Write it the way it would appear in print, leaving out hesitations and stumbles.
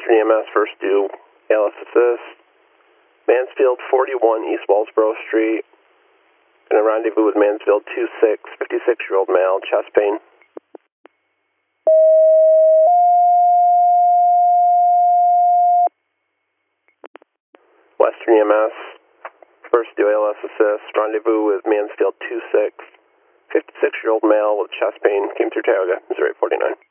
Western EMS, first due, ALS assist. Mansfield 41 East Wellsboro Street. Gonna rendezvous with Mansfield 26, 56-year-old male, chest pain. Western EMS, first due ALS assist, rendezvous with Mansfield 26, 56-year-old male with chest pain, came through Tioga, 0849.